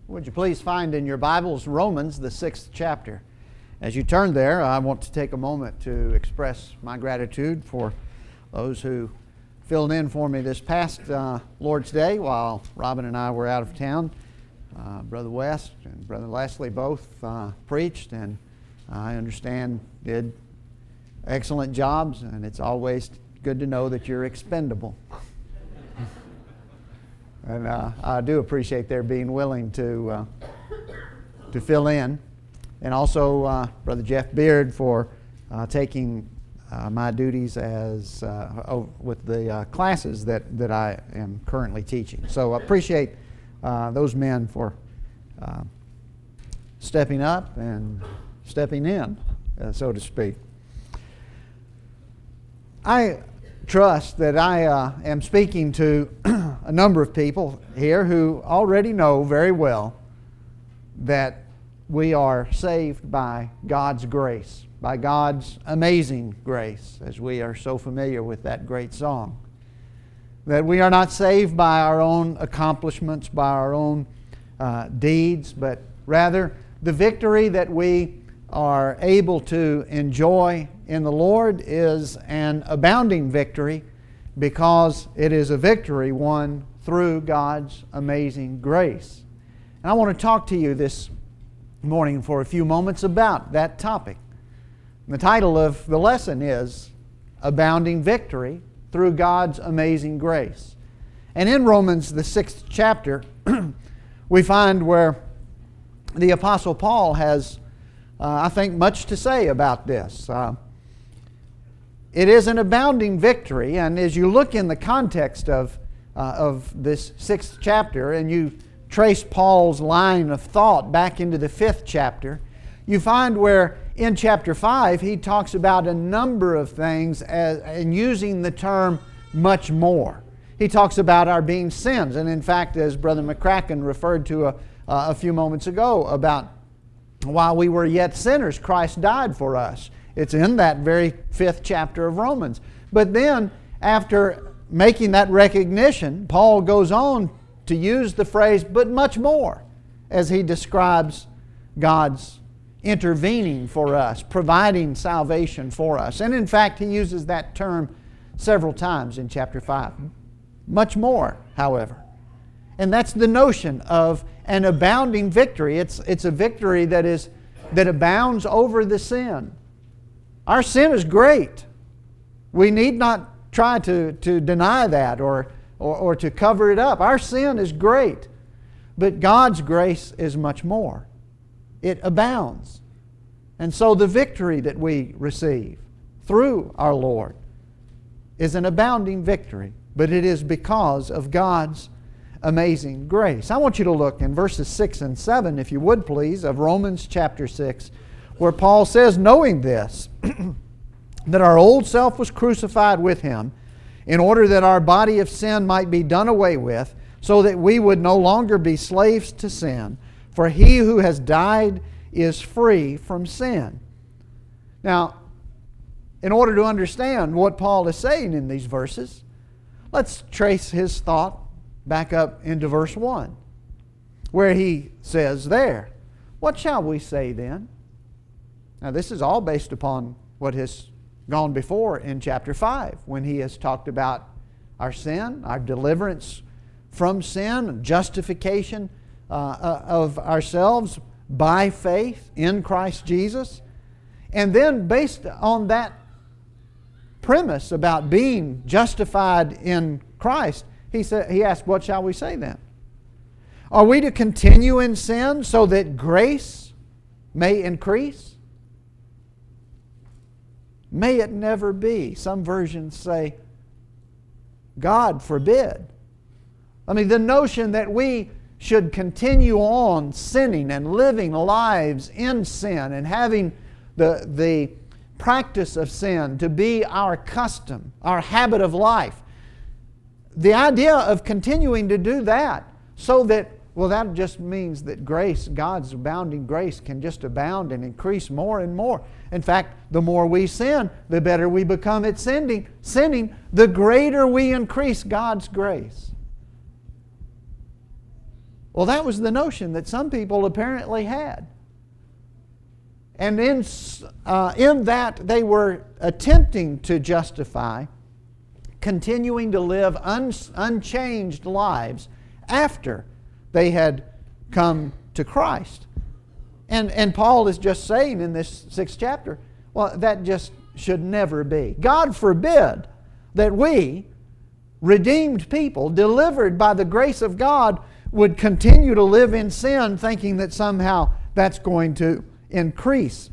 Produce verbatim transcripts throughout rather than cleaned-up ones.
Would you please find in your Bibles Romans, the sixth chapter. As you turn there, I want to take a moment to express my gratitude for those who filled in for me this past uh, Lord's Day while Robin and I were out of town. Uh, Brother West and Brother Leslie both uh, preached, and I understand did excellent jobs, and it's always good to know that you're expendable. And uh, I do appreciate their being willing to uh, to fill in. And also uh, Brother Jeff Beard for uh, taking uh, my duties as uh, oh, with the uh, classes that, that I am currently teaching. So I appreciate uh, those men for uh, stepping up and stepping in, uh, so to speak. I trust that I uh, am speaking to a number of people here who already know very well that we are saved by God's grace, by God's amazing grace, as we are so familiar with that great song. That we are not saved by our own accomplishments, by our own uh, deeds, but rather the victory that we are able to enjoy in the Lord is an abounding victory, because it is a victory won through God's amazing grace. And I want to talk to you this morning for a few moments about that topic. The title of the lesson is Abounding Victory Through God's Amazing Grace. And in Romans, the sixth chapter, we find where the Apostle Paul has, uh, I think, much to say about this. Uh, It is an abounding victory, and as you look in the context of, uh, of this sixth chapter and you trace Paul's line of thought back into the fifth chapter, you find where in chapter five he talks about a number of things as, and using the term much more. He talks about our being sins, and in fact, as Brother McCracken referred to a, a few moments ago, about while we were yet sinners, Christ died for us. It's in that very fifth chapter of Romans. But then, after making that recognition, Paul goes on to use the phrase, but much more, as he describes God's intervening for us, providing salvation for us. And in fact, he uses that term several times in chapter five. Much more, however. And that's the notion of an abounding victory. It's, it's a victory that is that abounds over the sin. Our sin is great. We need not try to, to deny that or, or, or to cover it up. Our sin is great. But God's grace is much more. It abounds. And so the victory that we receive through our Lord is an abounding victory. But it is because of God's amazing grace. I want you to look in verses six and seven, if you would please, of Romans chapter six, where Paul says, knowing this, that our old self was crucified with Him, in order that our body of sin might be done away with, so that we would no longer be slaves to sin. For he who has died is free from sin. Now, in order to understand what Paul is saying in these verses, let's trace his thought back up into verse one, where he says there, what shall we say then? Now, this is all based upon what has gone before in chapter five, when he has talked about our sin, our deliverance from sin, justification uh, of ourselves by faith in Christ Jesus. And then based on that premise about being justified in Christ, he said, he asked, what shall we say then? Are we to continue in sin so that grace may increase? May it never be. Some versions say, God forbid. I mean, the notion that we should continue on sinning and living lives in sin and having the, the practice of sin to be our custom, our habit of life. The idea of continuing to do that so that, well, that just means that grace, God's abounding grace, can just abound and increase more and more. In fact, the more we sin, the better we become at sinning. Sinning, the greater we increase God's grace. Well, that was the notion that some people apparently had. And in, uh, in that they were attempting to justify continuing to live un, unchanged lives after they had come to Christ. And, and Paul is just saying in this sixth chapter, well, that just should never be. God forbid that we, redeemed people, delivered by the grace of God, would continue to live in sin thinking that somehow that's going to increase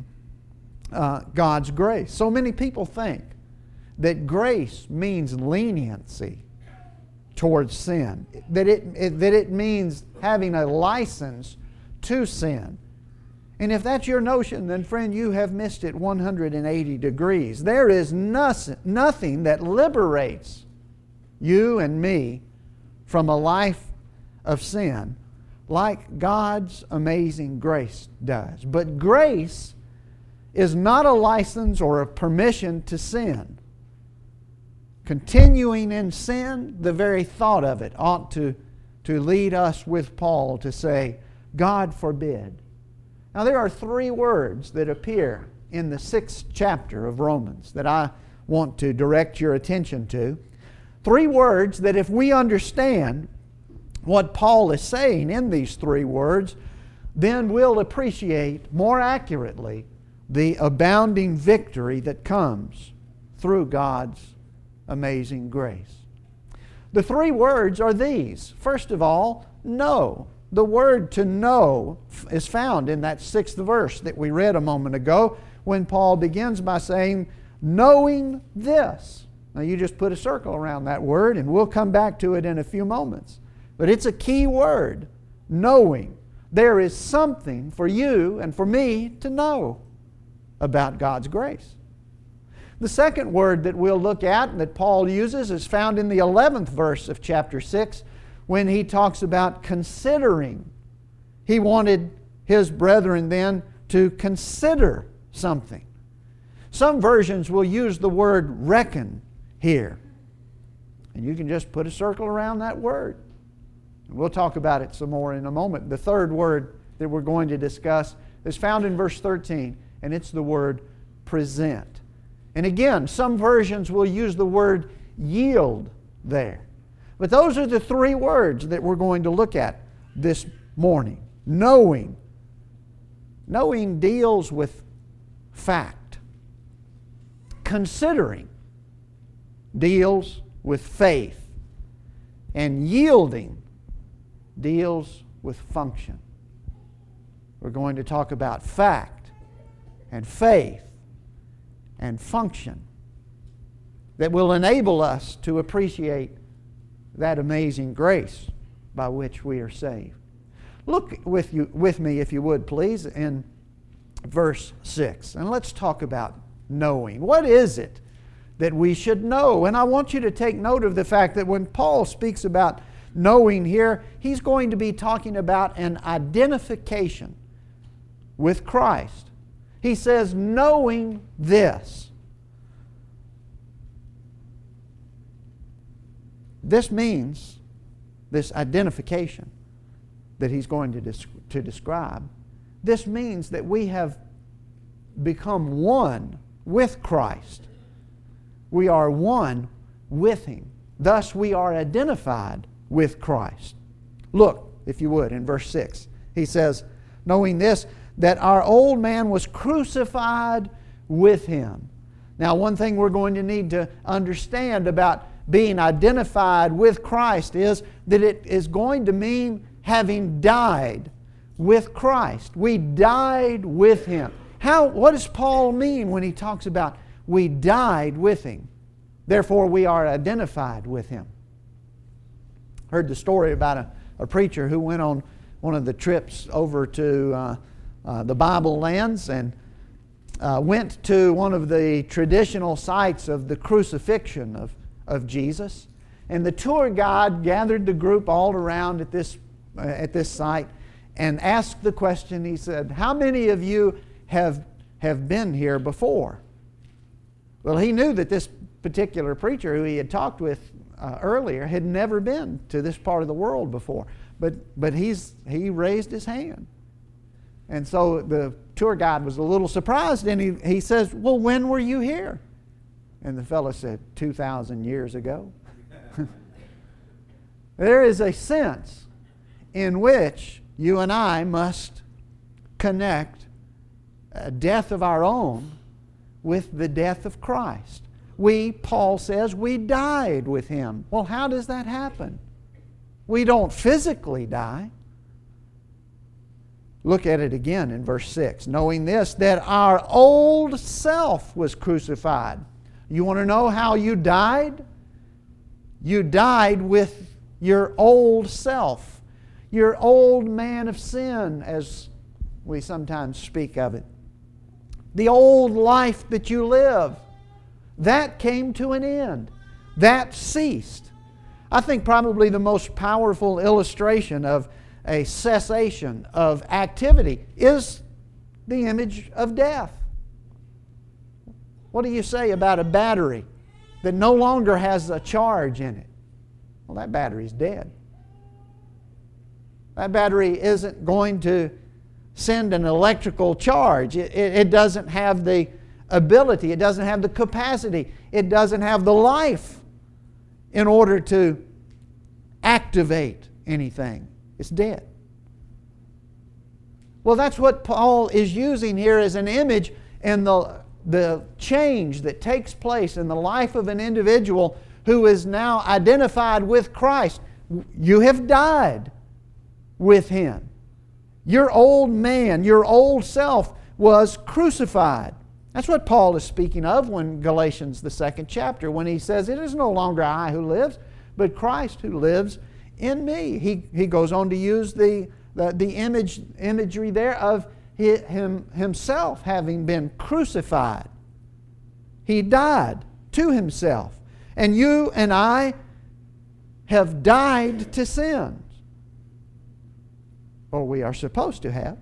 uh, God's grace. So many people think that grace means leniency towards sin, that it, it, that it means having a license to sin. And if that's your notion, then friend, you have missed it one hundred eighty degrees. There is nothing, nothing that liberates you and me from a life of sin like God's amazing grace does. But grace is not a license or a permission to sin. Continuing in sin, the very thought of it ought to, to lead us with Paul to say, God forbid. Now there are three words that appear in the sixth chapter of Romans that I want to direct your attention to. Three words that if we understand what Paul is saying in these three words, then we'll appreciate more accurately the abounding victory that comes through God's amazing grace. The three words are these. First of all, know. The word to know is found in that sixth verse that we read a moment ago when Paul begins by saying, knowing this. Now you just put a circle around that word and we'll come back to it in a few moments. But it's a key word, knowing. There is something for you and for me to know about God's grace. The second word that we'll look at and that Paul uses is found in the eleventh verse of chapter six when he talks about considering. He wanted his brethren then to consider something. Some versions will use the word reckon here. And you can just put a circle around that word. We'll talk about it some more in a moment. The third word that we're going to discuss is found in verse thirteen, and it's the word present. And again, some versions will use the word yield there. But those are the three words that we're going to look at this morning. Knowing. Knowing deals with fact. Considering deals with faith. And yielding deals with function. We're going to talk about fact and faith and function that will enable us to appreciate that amazing grace by which we are saved. Look with you, with me, if you would, please, in verse six. And let's talk about knowing. What is it that we should know? And I want you to take note of the fact that when Paul speaks about knowing here, he's going to be talking about an identification with Christ. He says, knowing this. This means, this identification that he's going to, des- to describe, this means that we have become one with Christ. We are one with Him. Thus we are identified with Christ. Look, if you would, in verse six. He says, knowing this, that our old man was crucified with Him. Now, one thing we're going to need to understand about being identified with Christ is that it is going to mean having died with Christ. We died with Him. How, what does Paul mean when he talks about we died with Him? Therefore, we are identified with Him. Heard the story about a, a preacher who went on one of the trips over to uh, uh, the Bible lands and uh, went to one of the traditional sites of the crucifixion of, of Jesus. And the tour guide gathered the group all around at this, uh, at this site and asked the question. He said, how many of you have, have been here before? Well, he knew that this particular preacher who he had talked with uh, earlier, had never been to this part of the world before. But, but he's, he raised his hand. And so the tour guide was a little surprised, and he, he says, well, when were you here? And the fellow said, two thousand years ago. There is a sense in which you and I must connect a death of our own with the death of Christ. We, Paul says, we died with Him. Well, how does that happen? We don't physically die. Look at it again in verse six. Knowing this, that our old self was crucified. You want to know how you died? You died with your old self. Your old man of sin, as we sometimes speak of it. The old life that you live. That came to an end. That ceased. I think probably the most powerful illustration of a cessation of activity is the image of death. What do you say about a battery that no longer has a charge in it? Well, that battery's dead. That battery isn't going to send an electrical charge. It, it, it doesn't have the ability, it doesn't have the capacity, it doesn't have the life in order to activate anything. It's dead. Well, that's what Paul is using here as an image in the, the change that takes place in the life of an individual who is now identified with Christ. You have died with Him. Your old man, your old self was crucified. That's what Paul is speaking of when Galatians, the second chapter, when he says, it is no longer I who lives, but Christ who lives in me. He, he goes on to use the, the, the image, imagery there of him, himself having been crucified. He died to himself. And you and I have died to sins. Or we are supposed to have.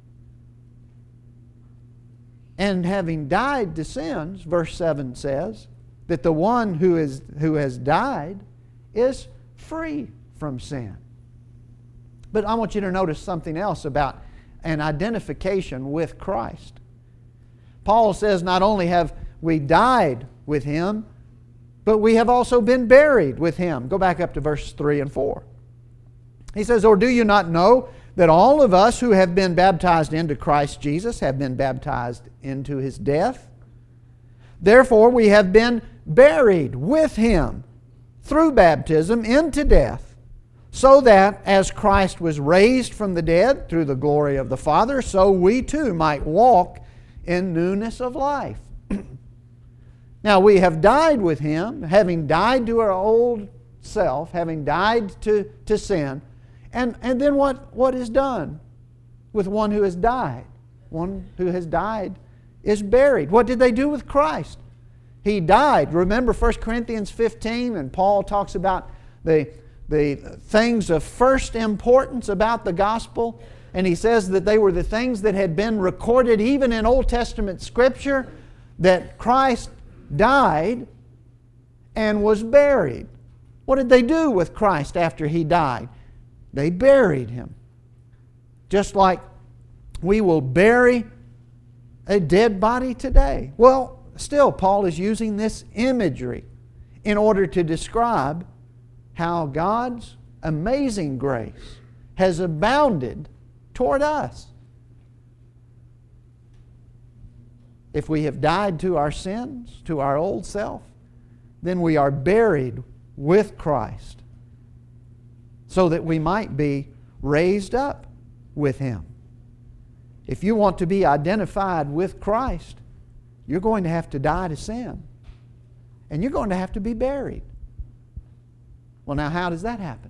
And having died to sins, verse seven says, that the one who is who has died is free from sin. But I want you to notice something else about an identification with Christ. Paul says not only have we died with Him, but we have also been buried with Him. Go back up to verse three and four. He says, or do you not know that all of us who have been baptized into Christ Jesus have been baptized into His death? Therefore we have been buried with Him through baptism into death, so that as Christ was raised from the dead through the glory of the Father, so we too might walk in newness of life. Now we have died with Him, having died to our old self, having died to, to sin. And, and then what, what is done with one who has died? One who has died is buried. What did they do with Christ? He died. Remember First Corinthians fifteen, and Paul talks about the, the things of first importance about the gospel. And he says that they were the things that had been recorded even in Old Testament Scripture, that Christ died and was buried. What did they do with Christ after He died? They buried Him. Just like we will bury a dead body today. Well, still, Paul is using this imagery in order to describe how God's amazing grace has abounded toward us. If we have died to our sins, to our old self, then we are buried with Christ, so that we might be raised up with Him. If you want to be identified with Christ, you're going to have to die to sin. And you're going to have to be buried. Well, now how does that happen?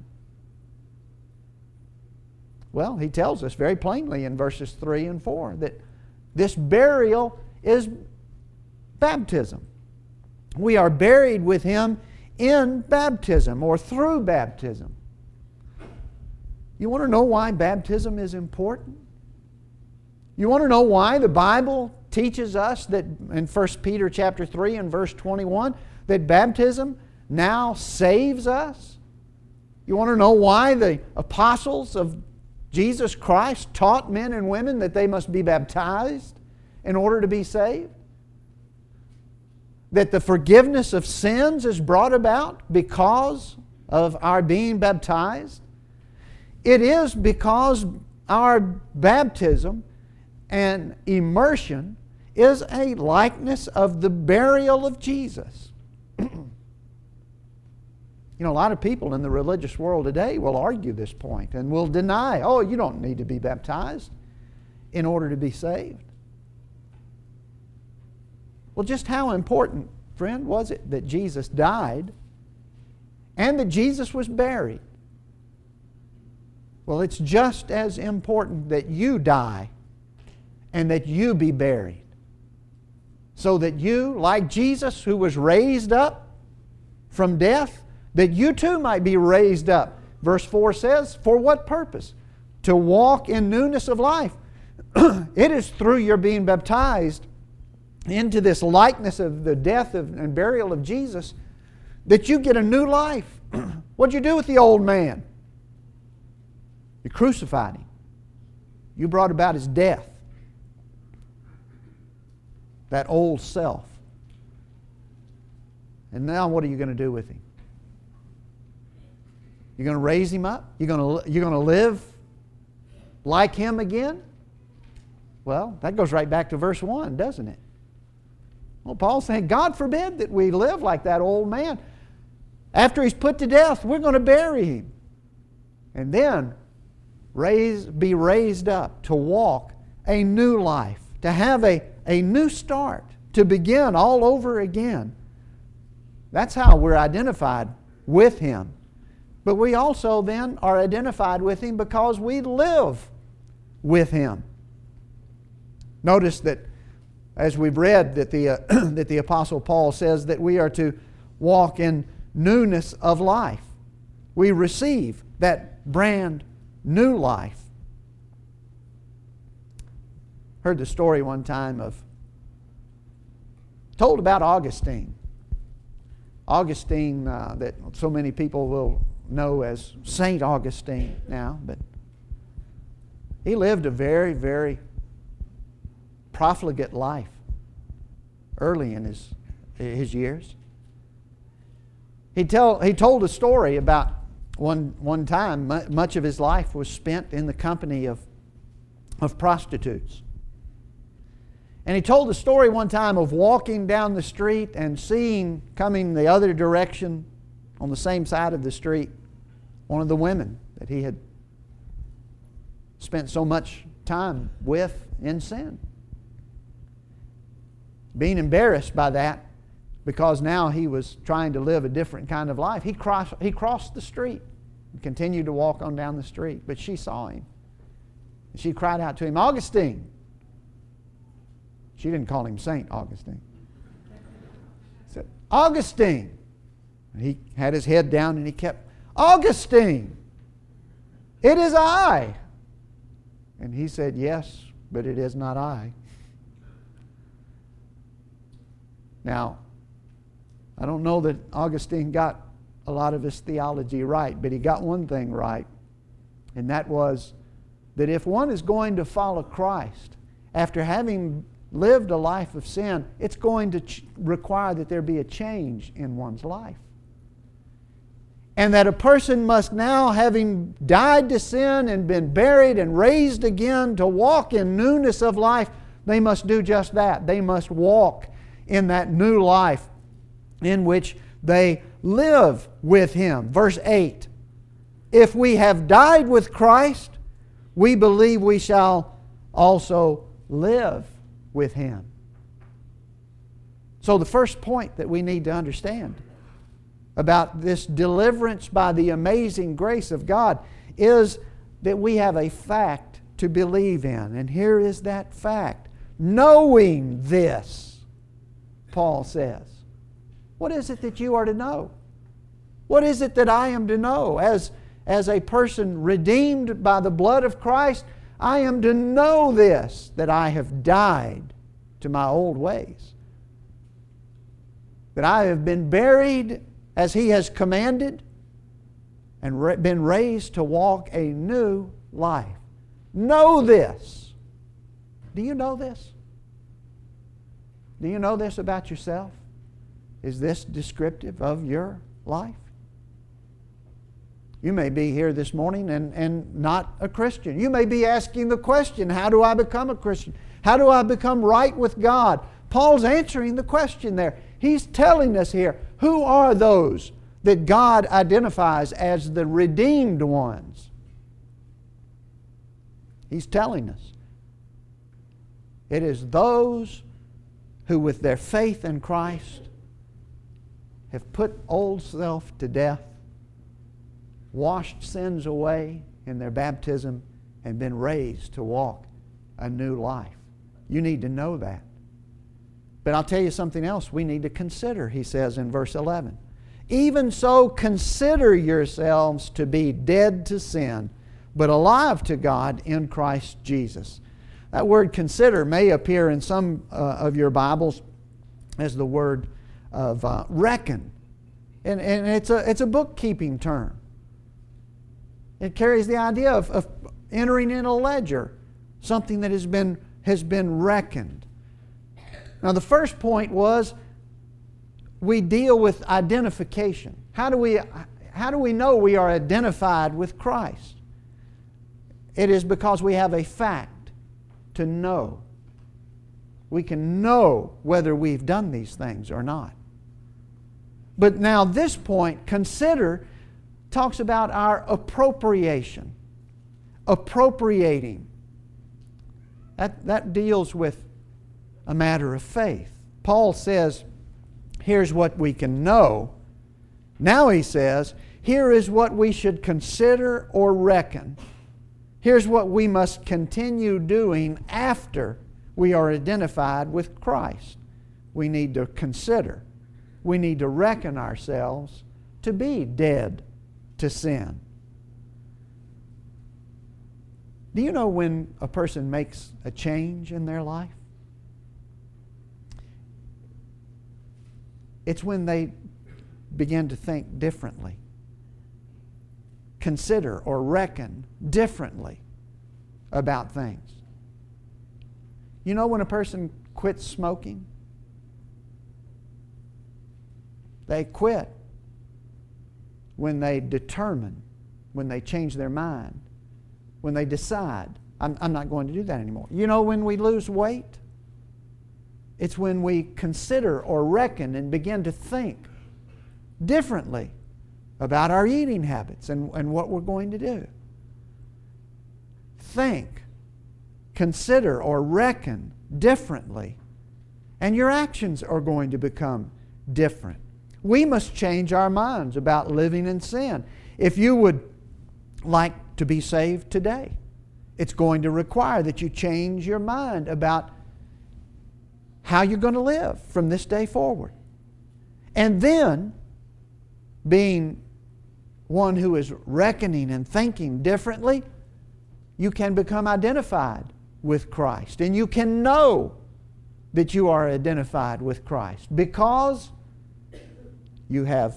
Well, he tells us very plainly in verses three and four that this burial is baptism. We are buried with Him in baptism or through baptism. You want to know why baptism is important? You want to know why the Bible teaches us that in First Peter chapter three and verse twenty-one that baptism now saves us? You want to know why the apostles of Jesus Christ taught men and women that they must be baptized in order to be saved? That the forgiveness of sins is brought about because of our being baptized? It is because our baptism and immersion is a likeness of the burial of Jesus. You know, a lot of people in the religious world today will argue this point and will deny, oh, you don't need to be baptized in order to be saved. Well, just how important, friend, was it that Jesus died and that Jesus was buried? Well, it's just as important that you die and that you be buried, so that you, like Jesus who was raised up from death, that you too might be raised up. Verse four says, for what purpose? To walk in newness of life. It is through your being baptized into this likeness of the death of, and burial of Jesus that you get a new life. What'd you do with the old man? You crucified him. You brought about his death. That old self. And now what are you going to do with him? You're going to raise him up? You're going to, you're going to live like him again? Well, that goes right back to verse one, doesn't it? Well, Paul's saying, God forbid that we live like that old man. After he's put to death, we're going to bury him. And then raise, be raised up to walk a new life, to have a, a new start, to begin all over again. That's how we're identified with him. But we also then are identified with him because we live with him. Notice that as we've read that the, uh, that the Apostle Paul says that we are to walk in newness of life. We receive that brand new life. Heard the story one time of, told about Augustine. Augustine, uh, that so many people will know as Saint Augustine now, but he lived a very, very profligate life early in his, his years. He, tell, he told a story about one, one time, much of his life was spent in the company of, of prostitutes. And he told the story one time of walking down the street and seeing, coming the other direction on the same side of the street, one of the women that he had spent so much time with in sin. Being embarrassed by that, because now he was trying to live a different kind of life, he crossed, he crossed the street and continued to walk on down the street. But she saw him. And she cried out to him, Augustine. She didn't call him Saint Augustine. She said, Augustine. And he had his head down and he kept, Augustine, it is I. And he said, yes, but it is not I. Now, I don't know that Augustine got a lot of his theology right, but he got one thing right, and that was that if one is going to follow Christ, after having lived a life of sin, it's going to ch- require that there be a change in one's life. And that a person must now, having died to sin and been buried and raised again to walk in newness of life, they must do just that. They must walk in that new life in which they live with him. Verse eight, if we have died with Christ, we believe we shall also live with him. So the first point that we need to understand about this deliverance by the amazing grace of God is that we have a fact to believe in. And here is that fact. Knowing this, Paul says. What is it that you are to know? What is it that I am to know? As, as a person redeemed by the blood of Christ, I am to know this, that I have died to my old ways. That I have been buried as He has commanded and been raised to walk a new life. Know this. Do you know this? Do you know this about yourself? Is this descriptive of your life? You may be here this morning and, and not a Christian. You may be asking the question, how do I become a Christian? How do I become right with God? Paul's answering the question there. He's telling us here, who are those that God identifies as the redeemed ones? He's telling us. It is those who with their faith in Christ have put old self to death, washed sins away in their baptism, and been raised to walk a new life. You need to know that. But I'll tell you something else we need to consider, he says in verse eleven. Even so, consider yourselves to be dead to sin, but alive to God in Christ Jesus. That word consider may appear in some uh, of your Bibles as the word of uh, reckon. And, and it's a, it's a bookkeeping term. It carries the idea of, of entering in a ledger, something that has been, has been reckoned. Now the first point was we deal with identification. How do we, how do we know we are identified with Christ? It is because we have a fact to know. We can know whether we've done these things or not. But now this point, consider, talks about our appropriation. Appropriating. That, that deals with a matter of faith. Paul says, here's what we can know. Now he says, here is what we should consider or reckon. Here's what we must continue doing after we are identified with Christ. We need to consider. We need to reckon ourselves to be dead to sin. Do you know when a person makes a change in their life? It's when they begin to think differently. Consider or reckon differently about things. You know when a person quits smoking? They quit when they determine, when they change their mind, when they decide, I'm, I'm not going to do that anymore. You know when we lose weight? It's when we consider or reckon and begin to think differently about our eating habits and, and what we're going to do. Think, consider, or reckon differently, and your actions are going to become different. We must change our minds about living in sin. If you would like to be saved today, it's going to require that you change your mind about how you're going to live from this day forward. And then, being one who is reckoning and thinking differently, you can become identified with Christ. And you can know that you are identified with Christ because you have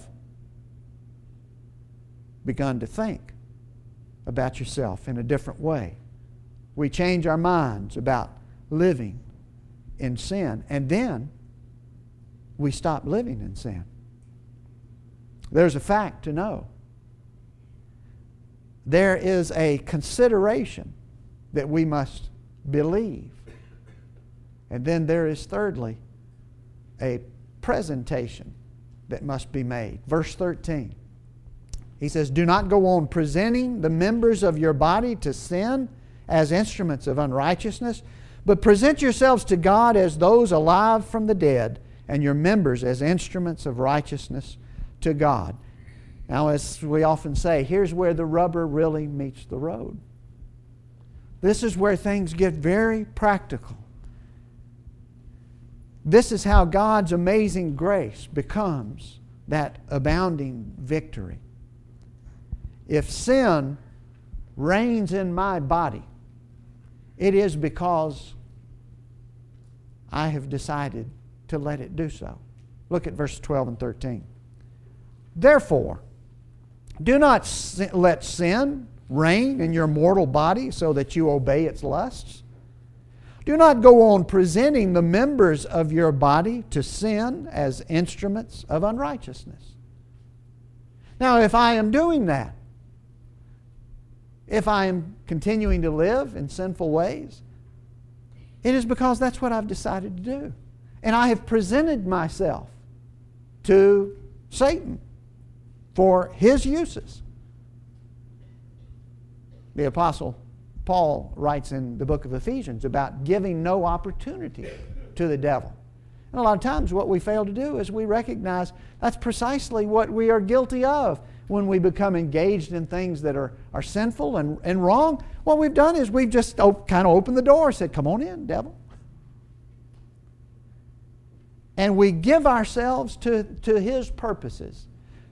begun to think about yourself in a different way. We change our minds about living in sin, and then we stop living in sin. There's a fact to know. There is a consideration that we must believe. And then there is, thirdly, a presentation that must be made. Verse thirteen. He says, do not go on presenting the members of your body to sin as instruments of unrighteousness, but present yourselves to God as those alive from the dead, and your members as instruments of righteousness to God. Now, as we often say, here's where the rubber really meets the road. This is where things get very practical. This is how God's amazing grace becomes that abounding victory. If sin reigns in my body, it is because I have decided to let it do so. Look at verses twelve and thirteen. Therefore, do not sin, let sin reign in your mortal body so that you obey its lusts. Do not go on presenting the members of your body to sin as instruments of unrighteousness. Now, if I am doing that, if I am continuing to live in sinful ways, it is because that's what I've decided to do. And I have presented myself to Satan for his uses. The Apostle Paul writes in the book of Ephesians about giving no opportunity to the devil. And a lot of times what we fail to do is we recognize that's precisely what we are guilty of when we become engaged in things that are, are sinful and, and wrong. What we've done is we've just op- kind of opened the door and said, come on in, devil. And we give ourselves to, to his purposes.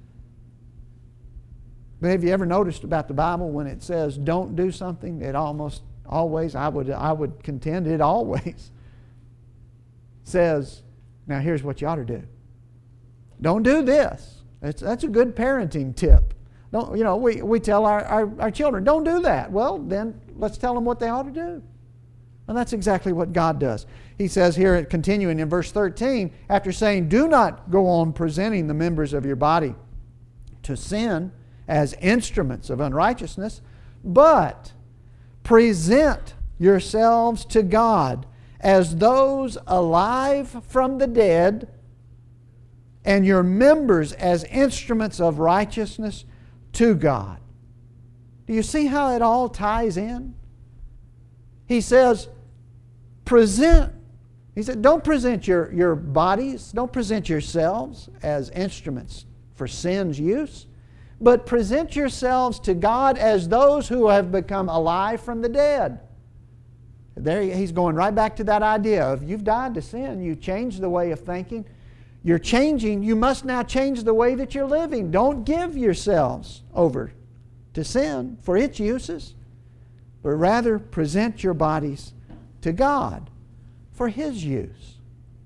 But have you ever noticed about the Bible when it says don't do something, it almost always, I would, I would contend it always says, now here's what you ought to do. Don't do this. That's, that's a good parenting tip. Don't, you know, we, we tell our, our, our children, don't do that. Well, then let's tell them what they ought to do. And that's exactly what God does. He says here, continuing in verse thirteen, after saying, do not go on presenting the members of your body to sin as instruments of unrighteousness, but present yourselves to God as those alive from the dead, and your members as instruments of righteousness to God. Do you see how it all ties in? He says, present. He said, don't present your, your bodies, don't present yourselves as instruments for sin's use, but present yourselves to God as those who have become alive from the dead. There he's going right back to that idea of you've died to sin, you changed the way of thinking. You're changing, you must now change the way that you're living. Don't give yourselves over to sin for its uses, but rather present your bodies to God for His use.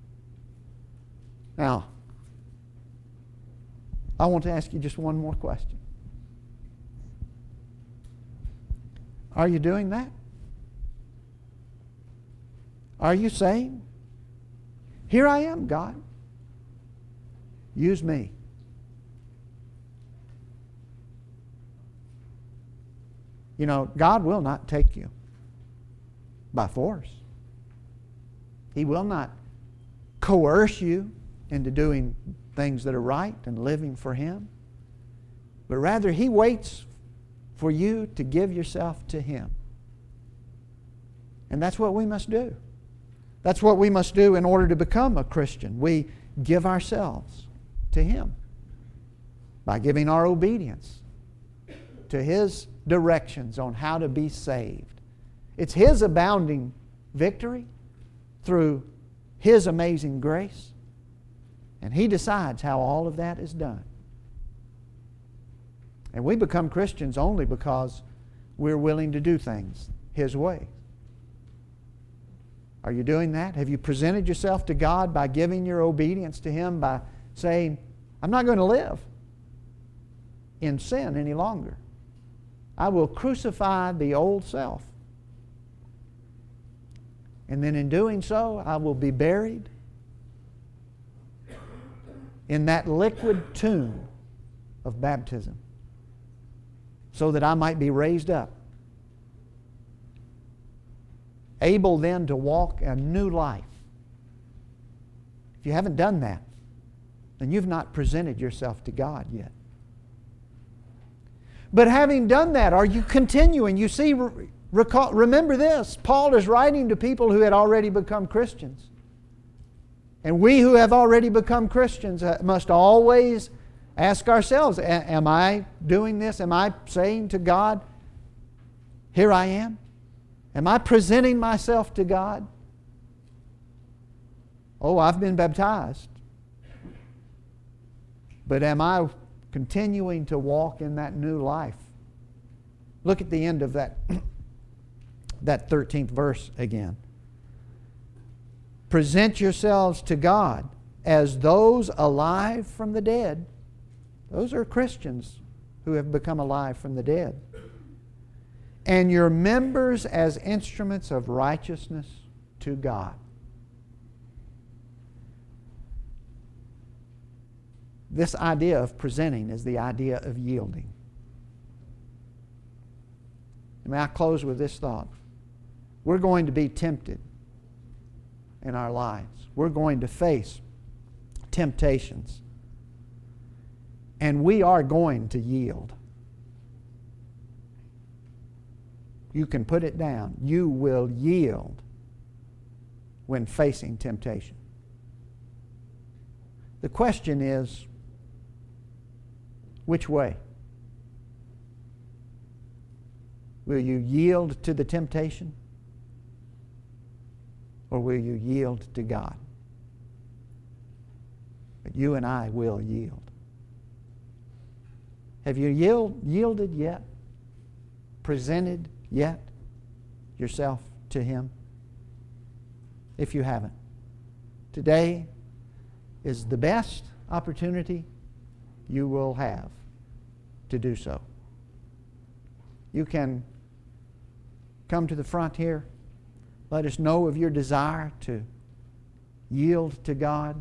Now, I want to ask you just one more question. Are you doing that? Are you saying, here I am, God. Use me. You know, God will not take you by force. He will not coerce you into doing things that are right and living for Him. But rather, He waits for you to give yourself to Him. And that's what we must do. That's what we must do in order to become a Christian. We give ourselves to Him by giving our obedience to His directions on how to be saved. It's His abounding victory through His amazing grace. And He decides how all of that is done. And we become Christians only because we're willing to do things His way. Are you doing that? Have you presented yourself to God by giving your obedience to Him, by saying, I'm not going to live in sin any longer. I will crucify the old self. And then in doing so, I will be buried in that liquid tomb of baptism so that I might be raised up, able then to walk a new life. If you haven't done that, then you've not presented yourself to God yet. But having done that, are you continuing? You see, recall, remember this, Paul is writing to people who had already become Christians. And we who have already become Christians must always ask ourselves, am I doing this? Am I saying to God, here I am? Am I presenting myself to God? Oh, I've been baptized. But am I continuing to walk in that new life? Look at the end of that, that thirteenth verse again. Present yourselves to God as those alive from the dead. Those are Christians who have become alive from the dead. And your members as instruments of righteousness to God. This idea of presenting is the idea of yielding. May I close with this thought? We're going to be tempted in our lives. We're going to face temptations. And we are going to yield. You can put it down. You will yield when facing temptation. The question is, which way? Will you yield to the temptation? Or will you yield to God? But you and I will yield. Have you yield, yielded yet? Presented yet yourself to Him? If you haven't, today is the best opportunity you will have to do so. You can come to the front here. Let us know of your desire to yield to God,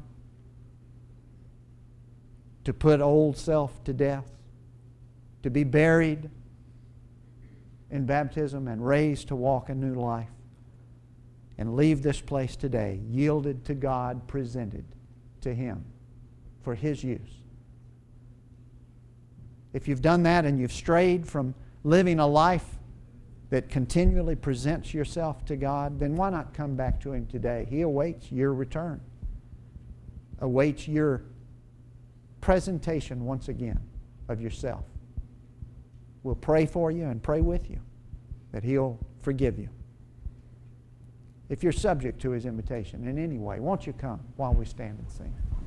to put old self to death, to be buried in baptism and raised to walk a new life, and leave this place today yielded to God, presented to Him for His use. If you've done that and you've strayed from living a life that continually presents yourself to God, then why not come back to Him today? He awaits your return, awaits your presentation once again of yourself. We'll pray for you and pray with you that He'll forgive you. If you're subject to His invitation in any way, won't you come while we stand and sing?